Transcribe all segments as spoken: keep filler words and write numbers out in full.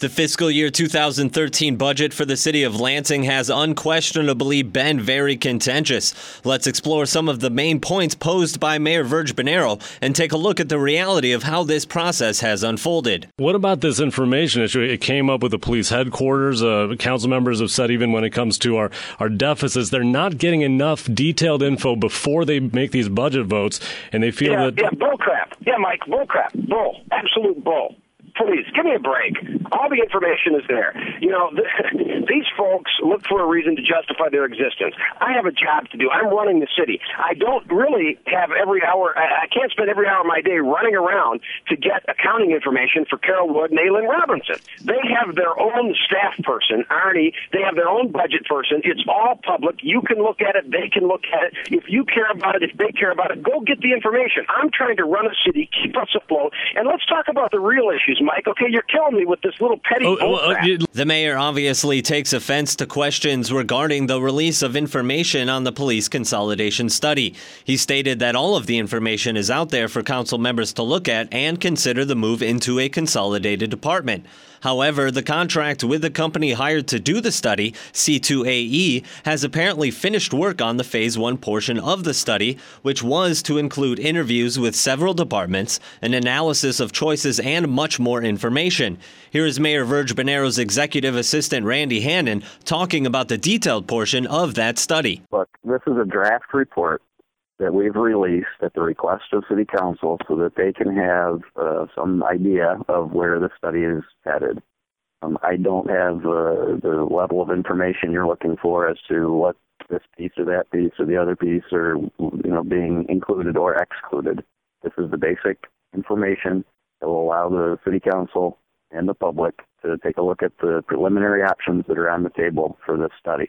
The fiscal year two thousand thirteen budget for the city of Lansing has unquestionably been very contentious. Let's explore some of the main points posed by Mayor Virg Bernero and take a look at the reality of how this process has unfolded. What about this information issue? It came up with the police headquarters. Uh, council members have said even when it comes to our, our deficits, they're not getting enough detailed info before they make these budget votes, and they feel yeah, that... Yeah, bull crap. Yeah, Mike, bull crap. Bull. Absolute bull. Please, give me a break. All the information is there. You know, the, these folks look for a reason to justify their existence. I have a job to do. I'm running the city. I don't really have every hour, I can't spend every hour of my day running around to get accounting information for Carol Wood and Aylin Robinson. They have their own staff person, Arnie. They have their own budget person. It's all public. You can look at it. They can look at it. If you care about it, if they care about it, go get the information. I'm trying to run a city, keep us afloat, and let's talk about the real issues, Mike. Okay, you're killing me with this little petty oh, bull uh, crap. The mayor obviously takes offense to questions regarding the release of information on the police consolidation study. He stated that all of the information is out there for council members to look at and consider the move into a consolidated department. However, the contract with the company hired to do the study, C two A E, has apparently finished work on the Phase one portion of the study, which was to include interviews with several departments, an analysis of choices, and much more information. Here is Mayor Virg Bernero's executive assistant, Randy Hannon, talking about the detailed portion of that study. Look, this is a draft report that we've released at the request of City Council so that they can have uh, some idea of where the study is headed. Um, I don't have uh, the level of information you're looking for as to what this piece or that piece or the other piece are, you know, being included or excluded. This is the basic information that will allow the City Council and the public to take a look at the preliminary options that are on the table for this study.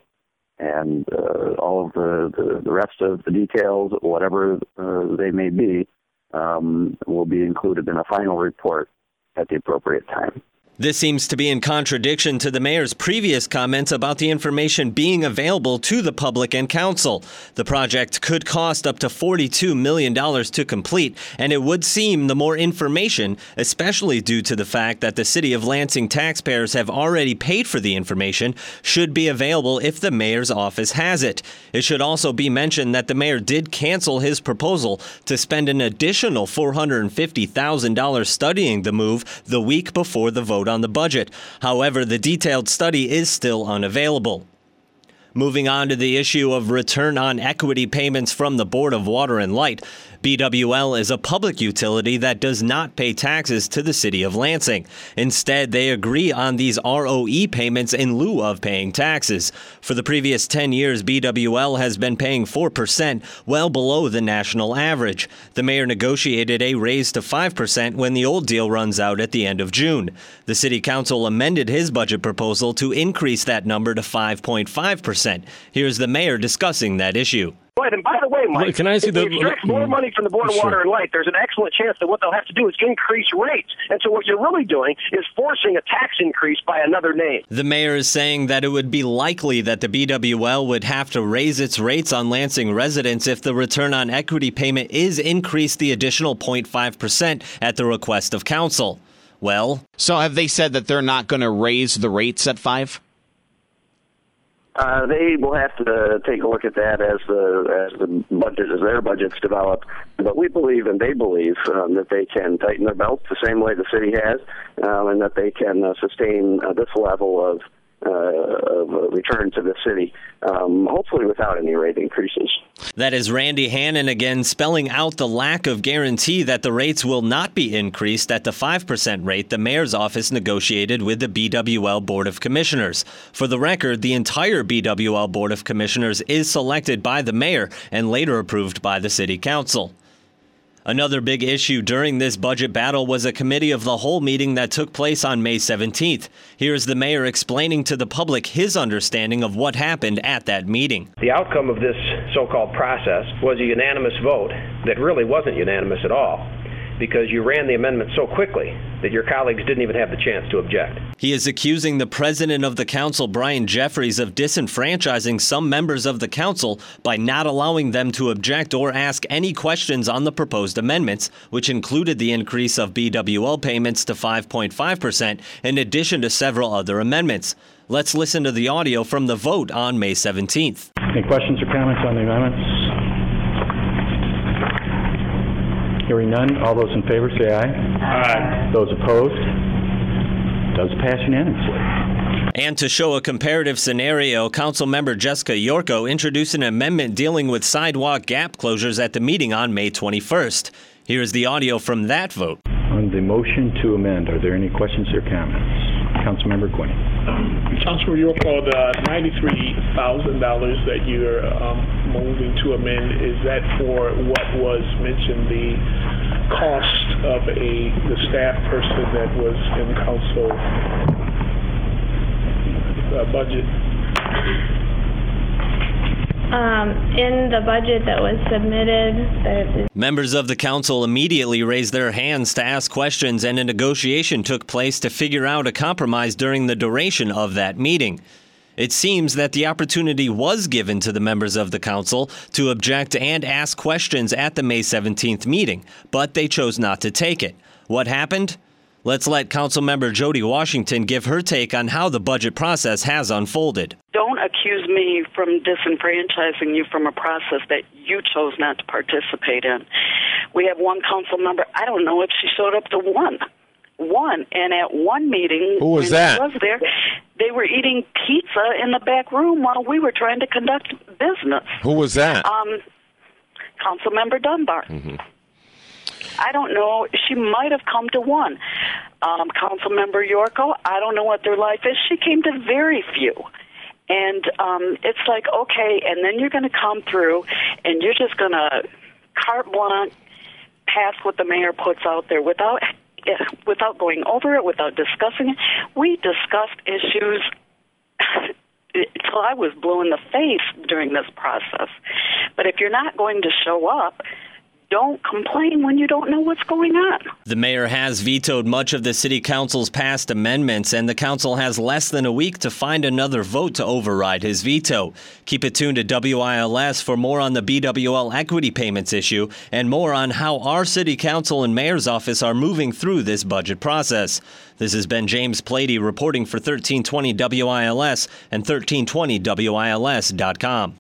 And uh, all of the, the, the rest of the details, whatever uh, they may be, um, will be included in a final report at the appropriate time. This seems to be in contradiction to the mayor's previous comments about the information being available to the public and council. The project could cost up to forty-two million dollars to complete, and it would seem the more information, especially due to the fact that the City of Lansing taxpayers have already paid for the information, should be available if the mayor's office has it. It should also be mentioned that the mayor did cancel his proposal to spend an additional four hundred fifty thousand dollars studying the move the week before the vote on the budget. However, the detailed study is still unavailable. Moving on to the issue of return on equity payments from the Board of Water and Light, B W L is a public utility that does not pay taxes to the city of Lansing. Instead, they agree on these R O E payments in lieu of paying taxes. For the previous ten years, B W L has been paying four percent, well below the national average. The mayor negotiated a raise to five percent when the old deal runs out at the end of June. The city council amended his budget proposal to increase that number to five point five percent. Here's the mayor discussing that issue. And by the way, Mike, Can I see if the, they extract more money from the Board of sure. Water and Light, there's an excellent chance that what they'll have to do is increase rates. And so what you're really doing is forcing a tax increase by another name. The mayor is saying that it would be likely that the B W L would have to raise its rates on Lansing residents if the return on equity payment is increased the additional zero point five percent at the request of council. Well, so have they said that they're not going to raise the rates at five? Uh, they will have to take a look at that as the as the budget as their budgets develop. But we believe, and they believe, um, that they can tighten their belts the same way the city has, um, and that they can uh, sustain uh, this level of, uh, of uh, return to the city, um, hopefully without any rate increases. That is Randy Hannon again spelling out the lack of guarantee that the rates will not be increased at the five percent rate the mayor's office negotiated with the B W L Board of Commissioners. For the record, the entire B W L Board of Commissioners is selected by the mayor and later approved by the city council. Another big issue during this budget battle was a committee of the whole meeting that took place on May seventeenth. Here's the mayor explaining to the public his understanding of what happened at that meeting. The outcome of this so-called process was a unanimous vote that really wasn't unanimous at all. because you ran the amendment so quickly that your colleagues didn't even have the chance to object. He is accusing the president of the council, Brian Jeffries, of disenfranchising some members of the council by not allowing them to object or ask any questions on the proposed amendments, which included the increase of B W L payments to five point five percent in addition to several other amendments. Let's listen to the audio from the vote on May seventeenth. Any questions or comments on the amendments? Hearing none, all those in favor say aye. Aye. Those opposed? Does pass unanimously. And to show a comparative scenario, Councilmember Jessica Yorko introduced an amendment dealing with sidewalk gap closures at the meeting on May twenty-first. Here's the audio from that vote. On the motion to amend, are there any questions or comments? Councilmember Quinn. Councilmember Yorko, the ninety-three thousand dollars that you're um, moving to amend, is that for what was mentioned, the cost of a the staff person that was in council uh, budget? Um, in the budget that was submitted, that members of the council immediately raised their hands to ask questions, and a negotiation took place to figure out a compromise during the duration of that meeting. It seems that the opportunity was given to the members of the council to object and ask questions at the May seventeenth meeting, but they chose not to take it. What happened? Let's let Councilmember Jody Washington give her take on how the budget process has unfolded. Don't accuse me from disenfranchising you from a process that you chose not to participate in. We have one council member, I don't know if she showed up to one. One. And at one meeting, who was when that? She was there, they were eating pizza in the back room while we were trying to conduct business. Who was that? Um, Councilmember Dunbar. Mm-hmm. I don't know. She might have come to one. Um, Councilmember Yorko, I don't know what their life is. She came to very few. And um, it's like, okay, and then you're going to come through and you're just going to carte blanche pass what the mayor puts out there without without going over it, without discussing it. We discussed issues until I was blue in the face during this process. But if you're not going to show up, don't complain when you don't know what's going on. The mayor has vetoed much of the city council's past amendments, and the council has less than a week to find another vote to override his veto. Keep it tuned to W I L S for more on the B W L equity payments issue and more on how our city council and mayor's office are moving through this budget process. This has been James Plady reporting for thirteen twenty W I L S and thirteen twenty W I L S dot com.